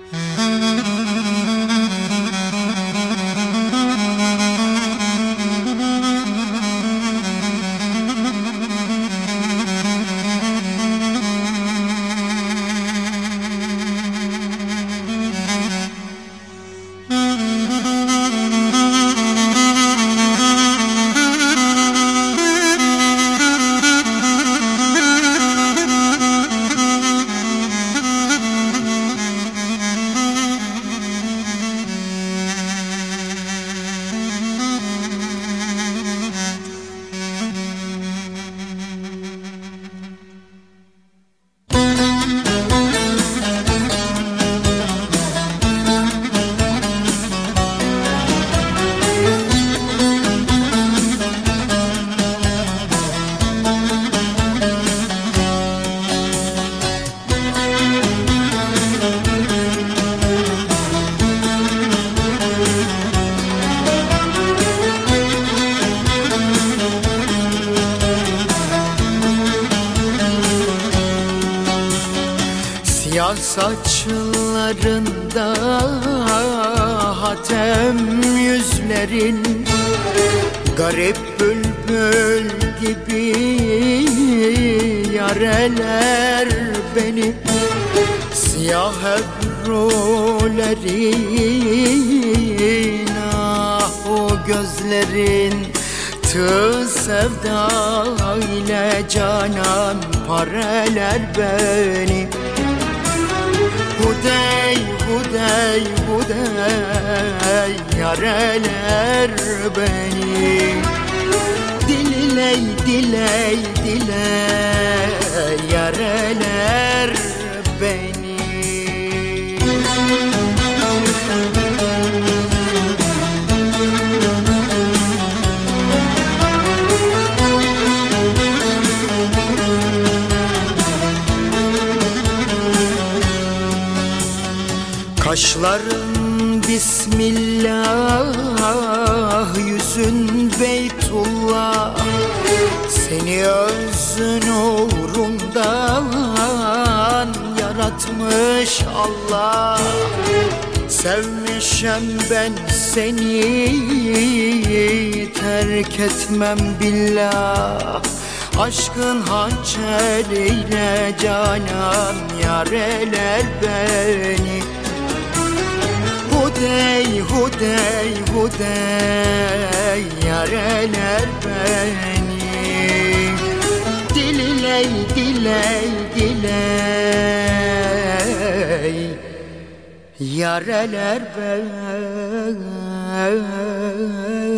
Siyah saçlarında hatem yüzlerin, garip bülbül gibi yareler beni. Siyah ebrulerin, ah o gözlerin, tığ sevda ile canan pareler beni. Hudey, hudey, hudey, yareler beni. Diley, diley, diley, yareler beni. Kaşların Bismillah, yüzün Beytullah. Seni özün uğrundan yaratmış Allah. Sevmişem ben seni, terk etmem billah. Aşkın hançeriyle canan yareler beni. Hudey, hudey, hudey, yareler beni. Diley, diley, diley, yareler beni.